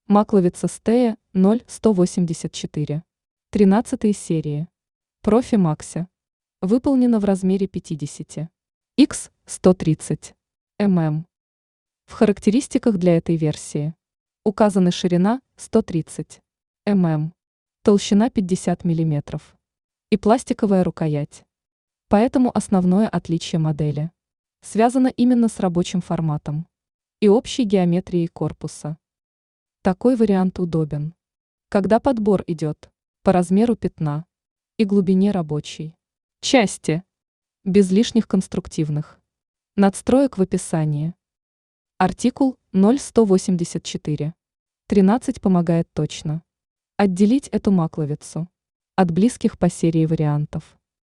Макловица Стея 0184. 13 серии. Профи Макси. Выполнено в размере 50 х 130 мм. В характеристиках для этой версии указаны ширина 130 мм, толщина 50 мм и пластиковая рукоять. Поэтому основное отличие модели связано именно с рабочим форматом и общей геометрией корпуса. Такой вариант удобен, когда подбор идет по размеру пятна и глубине рабочей части, без лишних конструктивных надстроек в описании. Артикул 0184. 13 помогает точно отделить эту макловицу от близких по серии вариантов.